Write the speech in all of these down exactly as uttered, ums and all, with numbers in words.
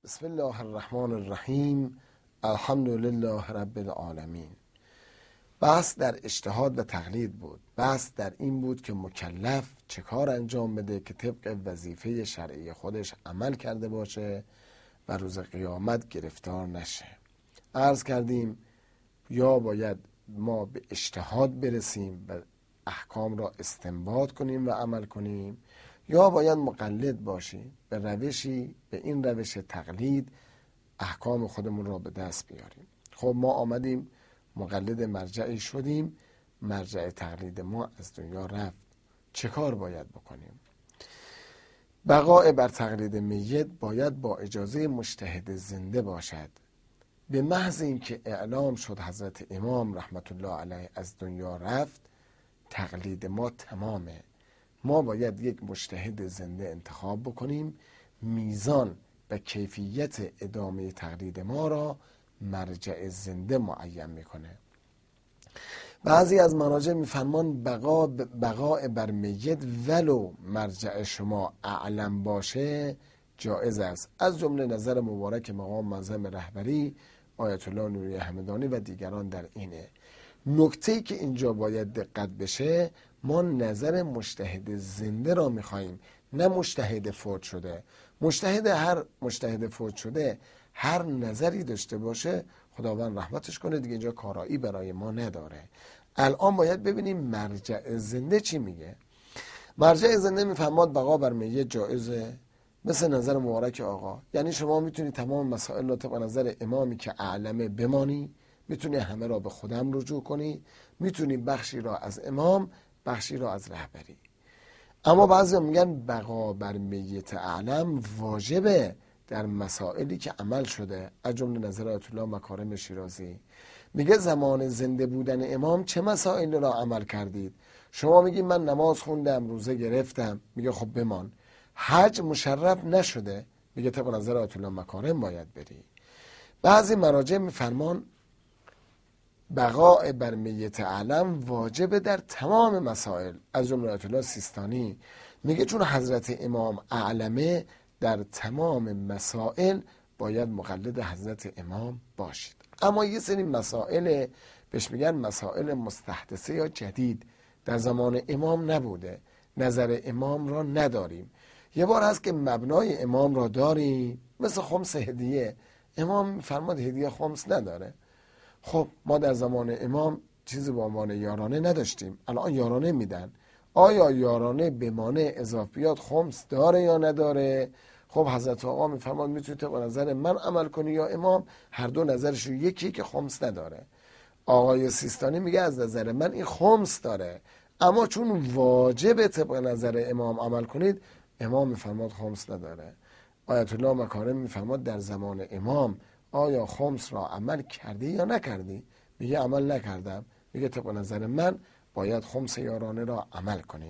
بسم الله الرحمن الرحیم. الحمد لله رب العالمین. بحث در اجتهاد و تقلید بود. بحث در این بود که مکلف چه کار انجام بده که طبق وظیفه شرعی خودش عمل کرده باشه و روز قیامت گرفتار نشه. عرض کردیم یا باید ما به اجتهاد برسیم و احکام را استنباط کنیم و عمل کنیم، یا باید مقلد باشیم به روشی، به این روش تقلید احکام خودمون را به دست بیاریم. خب ما آمدیم مقلد مرجعی شدیم، مرجع تقلید ما از دنیا رفت. چه کار باید بکنیم؟ بقاء بر تقلید میت باید با اجازه مجتهد زنده باشد. به محض اینکه اعلام شد حضرت امام رحمت الله علیه از دنیا رفت، تقلید ما تمامه. ما باید یک مجتهد زنده انتخاب بکنیم. میزان و کیفیت ادامه تقلید ما را مرجع زنده معین میکنه. بعضی از مراجع میفرمان بقا بقاء بر میت ولو مرجع شما اعلم باشه جایز است، از جمله نظر مبارک مقام معظم رهبری آیت الله نوری همدانی و دیگران در اینه. نکته‌ای که اینجا باید دقت بشه، ما نظر مجتهد زنده را میخواییم، نه مجتهد فوت شده. مجتهد هر مجتهد فوت شده هر نظری داشته باشه خداوند رحمتش کنه دیگه، اینجا کارایی برای ما نداره. الان باید ببینیم مرجع زنده چی میگه. مرجع زنده میفهماد بقا بر میت جایزه، مثل نظر مبارک آقا. یعنی شما میتونی تمام مسائل را طبق نظر امامی که اعلمه بمانی، میتونی همه را به خودم رجوع کنی، میتونی بخشی را از امام، بخشی را از رهبری. اما بعضی میگن بقا بر میت اعلم واجبه در مسائلی که عمل شده، از جمله نظر آیت الله مکارم شیرازی. میگه زمان زنده بودن امام چه مسائل را عمل کردید؟ شما میگی من نماز خوندم، روزه گرفتم، میگه خب بمان. حج مشرف نشده، میگه طبق نظر آیت الله مکارم باید بری. بعضی مراجع میفرمان بقاء بر میت اعلم واجب در تمام مسائل، از جمله آیت الله سیستانی میگه چون حضرت امام اعلمه در تمام مسائل باید مقلد حضرت امام باشید. اما یه سری مسائل بهش میگن مسائل مستحدثه یا جدید، در زمان امام نبوده، نظر امام را نداریم. یه بار هست که مبنای امام را داریم، مثل خمس هدیه. امام فرماد هدیه خمس نداره. خب ما در زمان امام چیزی به عنوان یارانه نداشتیم، الان یارانه میدن. آیا یارانه بمانه اضافیات خمس داره یا نداره؟ خب حضرت آقا میفرماد میتونی طبق نظر من عمل کنی یا امام، هر دو نظرشون یکی که خمس نداره. آقای سیستانی میگه از نظر من این خمس داره، اما چون واجب طبق نظر امام عمل کنید، امام میفرماد خمس نداره. آیت الله مکارم میفرماد در زمان امام آیا خمس را عمل کردی یا نکردی؟ میگه عمل نکردم. میگه طبق نظر من باید خمس یارانه را عمل کنید.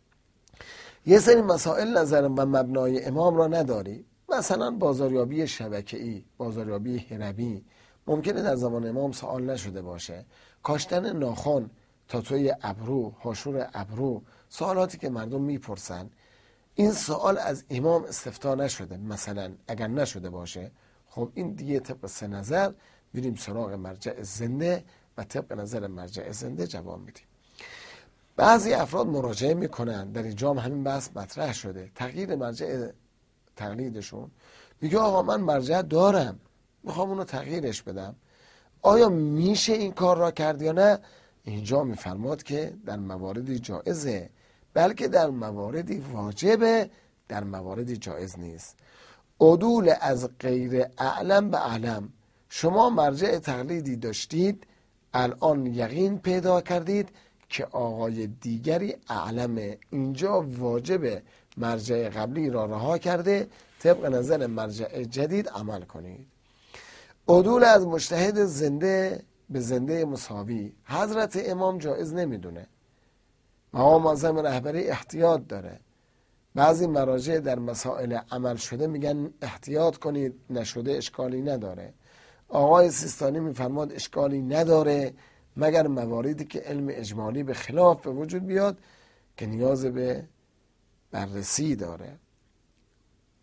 یه سری مسائل نظر و مبنای امام را نداری، مثلا بازاریابی شبکه‌ای، بازاریابی هرمی، ممکنه در زمان امام سوال نشده باشه. کاشتن ناخن، تاتوی ابرو، حاشور ابرو، سوالاتی که مردم میپرسن، این سوال از امام استفتا نشده. مثلا اگر نشده باشه، خب این دیگه طبق سه نظر میریم سراغ مرجع زنده و طبق نظر مرجع زنده جواب میدیم. بعضی افراد مراجعه میکنن، در اینجا هم همین بحث مطرح شده، تغییر مرجع تقلیدشون. میگه آقا من مرجع دارم، میخوام اونو تغییرش بدم، آیا میشه این کار را کرد یا نه؟ اینجا میفرماد که در مواردی جایزه، بلکه در مواردی واجبه، در مواردی جایز نیست. عدول از غیر اعلم به اعلم، شما مرجع تقلیدی داشتید، الان یقین پیدا کردید که آقای دیگری اعلمه، اینجا واجب مرجع قبلی را رها کرده، طبق نظر مرجع جدید عمل کنید. عدول از مجتهد زنده به زنده مساوی، حضرت امام جایز نمیدونه، مقام معظم رهبری احتیاط داره. بعضی مراجع در مسائل عمل شده میگن احتیاط کنید، نشده اشکالی نداره. آقای سیستانی میفرماد اشکالی نداره، مگر مواردی که علم اجمالی به خلاف به وجود بیاد که نیاز به بررسی داره.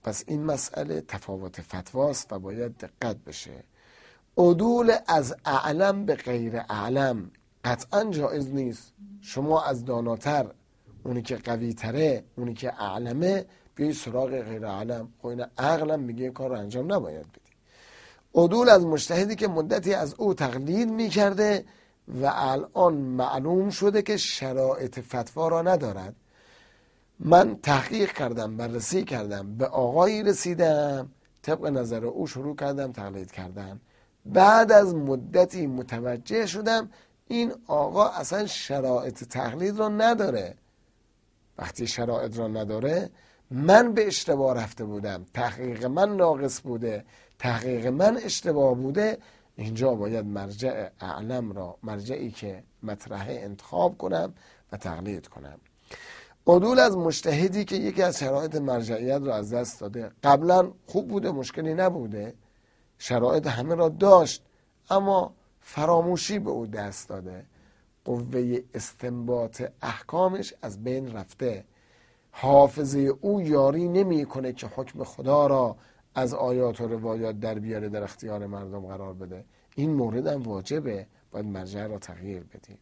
پس این مسئله تفاوت فتواست و باید دقت بشه. عدول از اعلم به غیر اعلم قطعا جایز نیست. شما از داناتر، اونی که قوی تره، اونی که اعلمه، بیایی سراغ غیر اعلم. خب این عقلم میگه کار رو انجام نباید بدی. عدول از مجتهدی که مدتی از او تقلید میکرده و الان معلوم شده که شرایط فتوا را ندارد. من تحقیق کردم، بررسی کردم، به آقایی رسیدم، طبق نظر او شروع کردم تقلید کردن. بعد از مدتی متوجه شدم این آقا اصلا شرایط تقلید را نداره. وقتی شرایط را نداره، من به اشتباه رفته بودم، تحقیق من ناقص بوده، تحقیق من اشتباه بوده، اینجا باید مرجع اعلم را، مرجعی که مطرحه، انتخاب کنم و تقلید کنم. عدول از مجتهدی که یکی از شرایط مرجعیت را از دست داده. قبلا خوب بوده، مشکلی نبوده، شرایط همه را داشت، اما فراموشی به او دست داده، قوه استنباط احکامش از بین رفته، حافظه او یاری نمی کنه که حکم خدا را از آیات و روایات در بیاره، در اختیار مردم قرار بده. این مورد هم واجبه، باید مرجع را تغییر بدیم.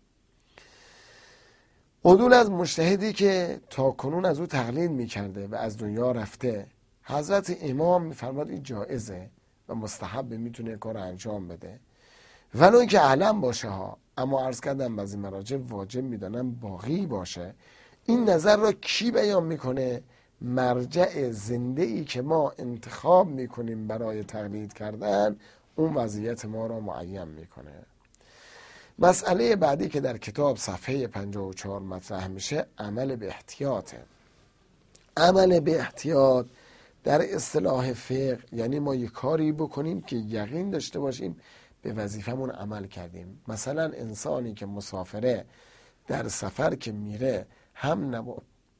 عدول از مجتهدی که تا کنون از او تقلید می کرده و از دنیا رفته. حضرت امام می فرماد این جایزه و مستحب، میتونه کار انجام بده ولو این که علم باشه ها، اما عرض کردم بعضی مراجع واجب میدانن باقی باشه. این نظر را کی بیان میکنه؟ مرجع زنده ای که ما انتخاب میکنیم برای تقلید کردن، اون وضعیت ما را معین میکنه. مسئله بعدی که در کتاب صفحه پنجاه و چهار مطرح میشه، عمل به احتیاطه. عمل به احتیاط در اصطلاح فقه یعنی ما یک کاری بکنیم که یقین داشته باشیم به وظیفمون عمل کردیم. مثلا انسانی که مسافره، در سفر که میره، هم نماز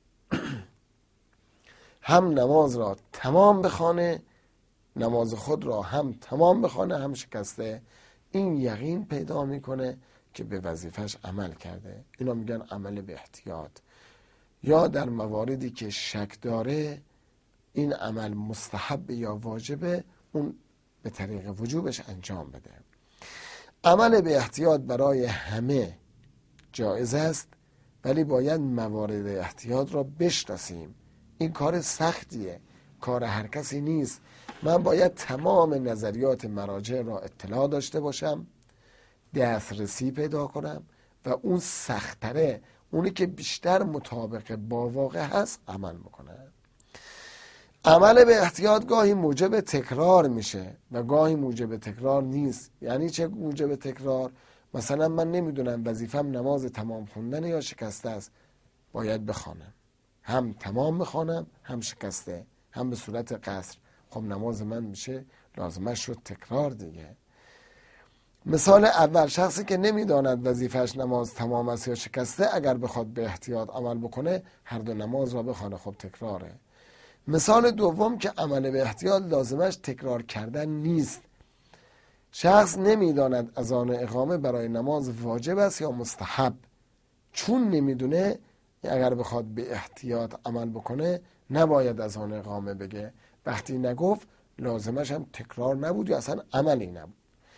هم نماز را تمام بخونه، نماز خود را هم تمام بخونه هم شکسته، این یقین پیدا میکنه که به وظیفش عمل کرده. اینا میگن عمل به احتیاط. یا در مواردی که شک داره این عمل مستحب یا واجبه، اون به طریق وجوبش انجام بده. عمل به احتیاط برای همه جایز است، ولی باید موارد احتیاط را بشناسیم. این کار سختیه، کار هر کسی نیست. من باید تمام نظریات مراجع را اطلاع داشته باشم، دسترسی پیدا کنم و اون سختره، اونی که بیشتر مطابق با واقع هست عمل میکنه. عمل به احتیاط گاهی موجب تکرار میشه و گاهی موجب تکرار نیست. یعنی چه موجب تکرار؟ مثلا من نمیدونم وظیفم نماز تمام خوندن یا شکسته است، باید بخوانم، هم تمام بخوانم هم شکسته، هم به صورت قصر. خب نماز من میشه لازمش شد تکرار دیگه. مثال اول، شخصی که نمیداند وظیفش نماز تمام است یا شکسته، اگر بخواد به احتیاط عمل بکنه هر دو نماز را بخوانه، خب تکراره. مثال دوم که عمل به احتیاط لازمش تکرار کردن نیست. شخص نمیداند اذان و اقامه برای نماز واجب است یا مستحب. چون نمیدونه، اگر بخواد به احتیاط عمل بکنه نباید اذان و اقامه بگه. وقتی نگفت لازمش هم تکرار نبود یا اصلا عملی نبود.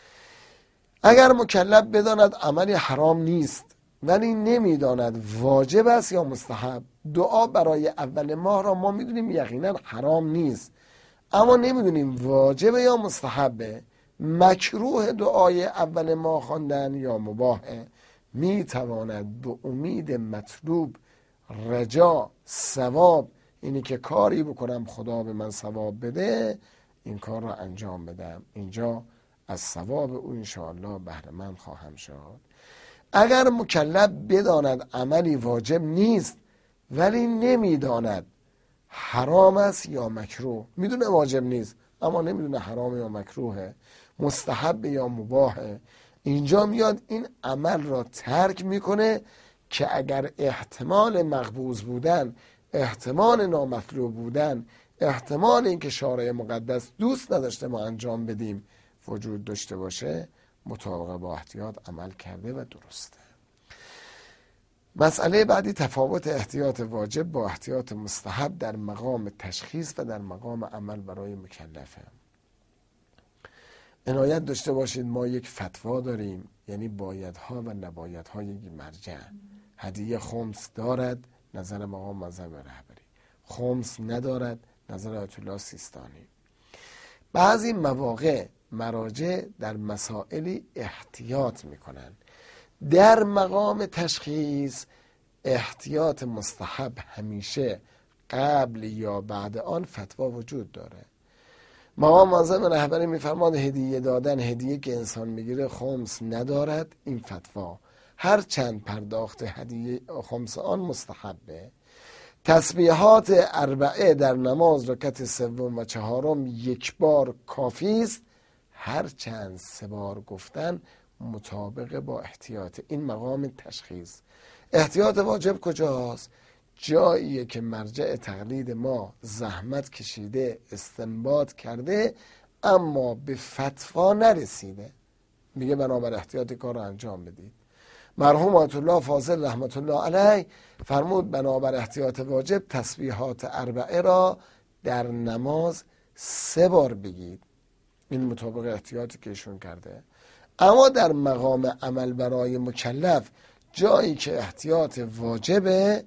اگر مکلف بداند عملی حرام نیست ولی نمیداند واجب است یا مستحب. دعا برای اول ماه را ما میدونیم یقینا حرام نیست، اما نمیدونیم واجب یا مستحبه. مکروه دعای اول ماه خواندن یا مباهه. میتواند به امید مطلوب، رجا، ثواب، اینی که کاری بکنم خدا به من ثواب بده، این کار را انجام بدم، اینجا از ثواب او انشاءالله بهره مند خواهم شد. اگر مکلف بداند عملی واجب نیست ولی نمیداند حرام است یا مکروه، میدونه واجب نیست اما نمیدونه حرام یا مکروهه، مستحب یا مباهه، اینجا میاد این عمل را ترک میکنه که اگر احتمال مقبوض بودن، احتمال نامطلوب بودن، احتمال اینکه شارع مقدس دوست نداشته ما انجام بدیم وجود داشته باشه، مطابق با احتیاط عمل کرده و درسته. مسئله بعدی تفاوت احتیاط واجب با احتیاط مستحب در مقام تشخیص و در مقام عمل برای مکلفه. عنایت داشته باشید ما یک فتوا داریم، یعنی بایدها و نبایدها یک مرجع. هدیه خمس دارد، نظر مقام مذهب رهبری. خمس ندارد، نظر آیت الله سیستانی. بعضی مواقع مراجع در مسائلی احتیاط میکنن. در مقام تشخیص احتیاط مستحب همیشه قبل یا بعد آن فتوا وجود داره. مقام معظم رهبری میفرماد هدیه دادن، هدیه که انسان میگیره خمس ندارد، این فتوا هر چند پرداخت هدیه خمس آن مستحبه. تسبیحات اربعه در نماز رکعت سوم و چهارم یک بار کافی است، هر چند سه بار گفتن مطابق با احتیاط. این مقام تشخیص. احتیاط واجب کجاست؟ جاییه که مرجع تقلید ما زحمت کشیده استنباط کرده اما به فتوا نرسیده، میگه بنابر احتیاط کار رو انجام بدید. مرحوم آیت الله فاضل رحمت الله علیه فرمود بنابر احتیاط واجب تسبیحات اربعه را در نماز سه بار بگید. این مطابق احتیاطی که ایشون کرده. اما در مقام عمل برای مکلف جایی که احتیاط واجبه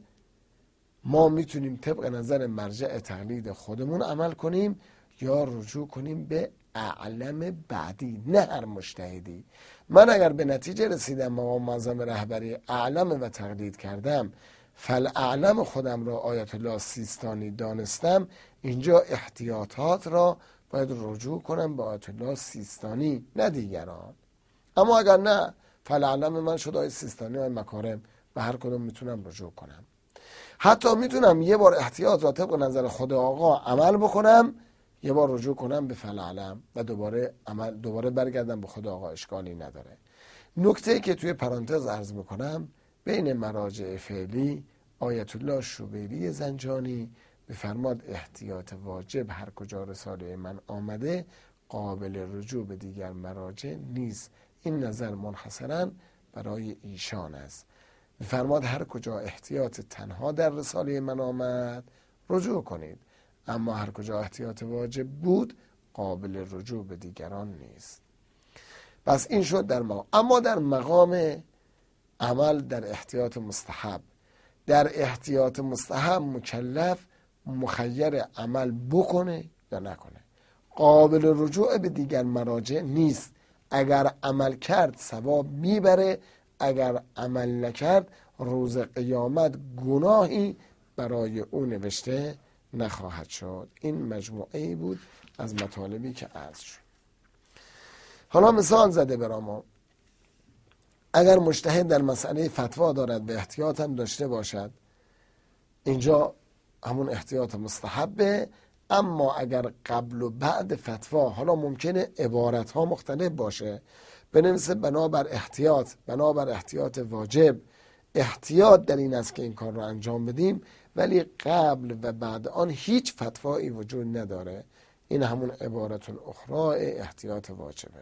ما میتونیم طبق نظر مرجع تقلید خودمون عمل کنیم یا رجوع کنیم به اعلم بعدی، نه هر مجتهدی. من اگر به نتیجه رسیدم مقام معظم رهبری اعلم و تقلید کردم، فالاعلم خودم را آیت الله سیستانی دانستم، اینجا احتیاطات را باید رجوع کنم به آیت الله سیستانی نه دیگران. اما اگر نه فالاعلم من شد آیت سیستانی و مکارم، به هر کدوم میتونم رجوع کنم. حتی میتونم یه بار احتیاط را طبق نظر خود آقا عمل بکنم، یه بار رجوع کنم به فالاعلم و دوباره عمل دوباره برگردم به خود آقا، اشکالی نداره. نکته که توی پرانتز عرض میکنم، بین مراجع فعلی آیت الله شوبیری زنجانی بفرماد احتیاط واجب هر کجا رساله من آمده قابل رجوع به دیگر مراجع نیست. این نظر منحصرا برای ایشان است. بفرماد هر کجا احتیاط تنها در رساله من آمد رجوع کنید، اما هر کجا احتیاط واجب بود قابل رجوع به دیگران نیست. پس این شد در مقام. اما در مقام عمل در احتیاط مستحب، در احتیاط مستحب مکلف مخیر عمل بکنه یا نکنه، قابل رجوع به دیگر مراجع نیست. اگر عمل کرد ثواب میبره، اگر عمل نکرد روز قیامت گناهی برای او نوشته نخواهد شد. این مجموعه بود از مطالبی که عرض شد. حالا مثال زده برام، اگر مجتهد در مسئله فتوا دارد به احتیاط هم داشته باشد، اینجا همون احتیاط مستحبه. اما اگر قبل و بعد فتوا، حالا ممکنه عبارت ها مختلف باشه، بنویسه بنابر احتیاط، بنابر احتیاط واجب، احتیاط در این است که این کار رو انجام بدیم، ولی قبل و بعد آن هیچ فتوایی وجود نداره. این همون عبارت الاخرى احتیاط واجبه.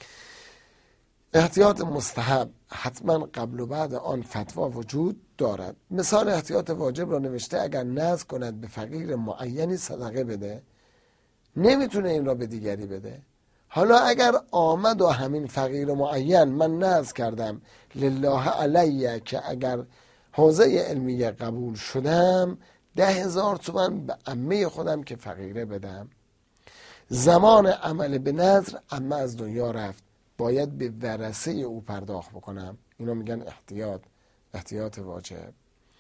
احتیاط مستحب حتما قبل و بعد آن فتوا وجود دارد. مثال احتیاط واجب را نوشته اگر نذر کند به فقیر معینی صدقه بده، نمیتونه این را به دیگری بده. حالا اگر آمد و همین فقیر معین من نذر کردم لله علیه که اگر حوزه علمیه قبول شدم ده هزار تومن به عمه خودم که فقیره بدم، زمان عمل به نذر عمه از دنیا رفت، باید به ورثه او پرداخت بکنم. اینو میگن احتیاط، احتیاط واجب.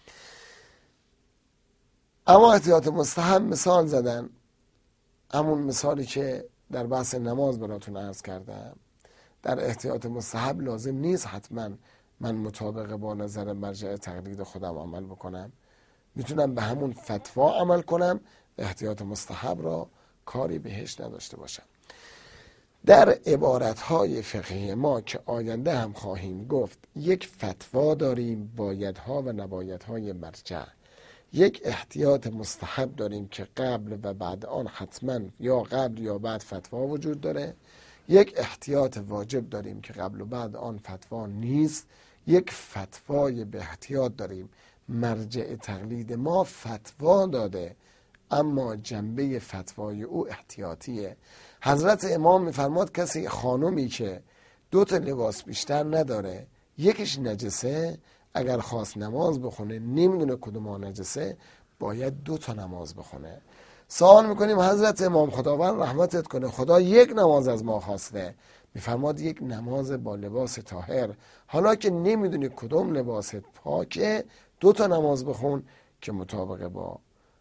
اما احتیاط مستحب مثال زدن، همون مثالی که در بحث نماز براتون عرض کردم. در احتیاط مستحب لازم نیست حتما من مطابق با نظر مرجع تقلید خودم عمل بکنم، میتونم به همون فتوا عمل کنم، احتیاط مستحب را کاری بهش نداشته باشم. در عبارتهای فقهی ما که آینده هم خواهیم گفت، یک فتوا داریم بایدها و نبایدهای مرجع، یک احتیاط مستحب داریم که قبل و بعد آن حتما یا قبل یا بعد فتوا وجود داره، یک احتیاط واجب داریم که قبل و بعد آن فتوا نیست یک فتوای به احتیاط داریم، مرجع تقلید ما فتوا داده اما جنبه فتوای او احتیاطیه. حضرت امام میفرماد کسی خانومی که دو تا لباس بیشتر نداره، یکیش نجسه، اگر خواست نماز بخونه نمیدونه کدوم ها نجسه، باید دو تا نماز بخونه. سوال میکنیم حضرت امام خداوند رحمتت کنه، خدا یک نماز از ما خواسته، میفرماد یک نماز با لباس طاهر، حالا که نمیدونی کدوم لباس پاکه دو تا نماز بخون که مطابق با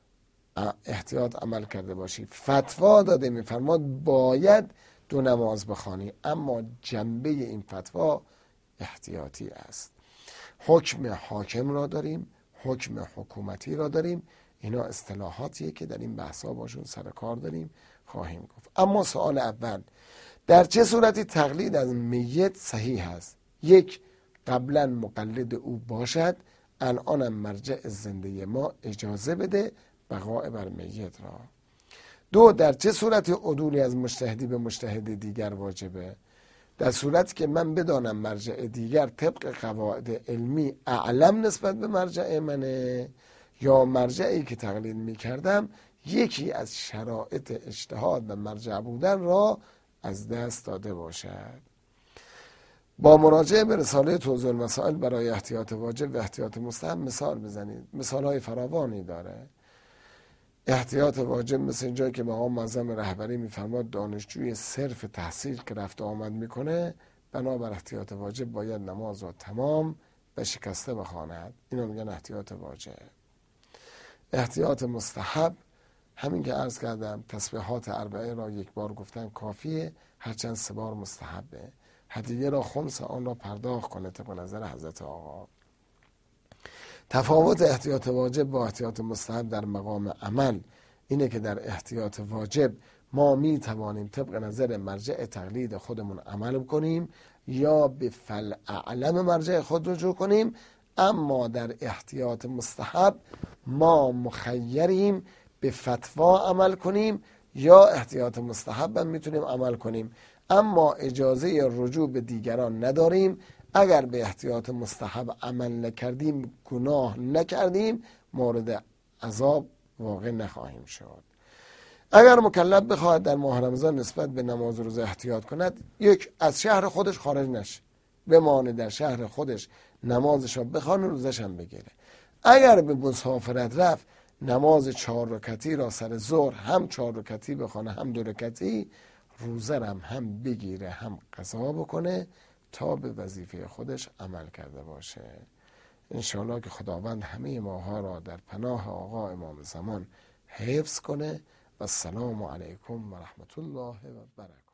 احتیاط عمل کرده باشی. فتوا داده، میفرماد باید دو نماز بخوانی، اما جنبه این فتوا احتیاطی است. حکم حاکم را داریم، حکم حکومتی را داریم، اینا اصطلاحاتیه که در این بحثا باشون سر کار داریم خواهیم گفت. اما سوال اول، در چه صورتی تقلید از میت صحیح است؟ یک، قبلا مقلد او باشد، الانم مرجع زنده ما اجازه بده بقاء بر میت را. دو، در چه صورتی عدولی از مجتهدی به مجتهد دیگر واجبه؟ در صورتی که من بدانم مرجع دیگر طبق قواعد علمی اعلم نسبت به مرجع منه، یا مرجعی که تقلید می کردم یکی از شرایط اجتهاد و مرجع بودن را از دست داده باشد. با مراجعه به رساله توضیح المسائل برای احتیاط واجب و احتیاط مستحب مثال بزنید. مثال های فراوانی داره. احتیاط واجب مثل اینجایی که مقام معظم رهبری میفرماد دانشجوی صرف تحصیل که رفت آمد میکنه بنابر احتیاط واجب باید نماز را تمام و شکسته بخواند، اینو میگن احتیاط واجب. احتیاط مستحب همین که عرض کردم، تسبیحات اربعه را یک بار گفتن کافیه، هرچند سه بار مستحبه. هدیه را خمس آن را پرداخت کنه طبق نظر حضرت آقا. تفاوت احتیاط واجب با احتیاط مستحب در مقام عمل اینه که در احتیاط واجب ما می توانیم طبق نظر مرجع تقلید خودمون عمل کنیم یا به فالاعلم مرجع خود رجوع کنیم، اما در احتیاط مستحب ما مخیریم به فتوا عمل کنیم یا احتیاط مستحب هم میتونیم عمل کنیم، اما اجازه رجوع به دیگران نداریم. اگر به احتیاط مستحب عمل نکردیم، گناه نکردیم، مورد عذاب واقع نخواهیم شد. اگر مکلف بخواهد در ماه رمضان نسبت به نماز و روزه احتیاط کند، یک، از شهر خودش خارج نشه، بمانه در شهر خودش نمازش را بخوانه، روزش هم بگیره. اگر به مسافرت رفت، نماز چهار رکعتی را سر ظهر هم چهار رکعتی بخوانه هم دو رکعتی، روزه هم هم بگیره هم قضا بکنه تا به وظیفه خودش عمل کرده باشه. انشاءالله که خداوند همه ماها را در پناه آقا امام زمان حفظ کنه. و السلام علیکم و رحمت الله و برکاته.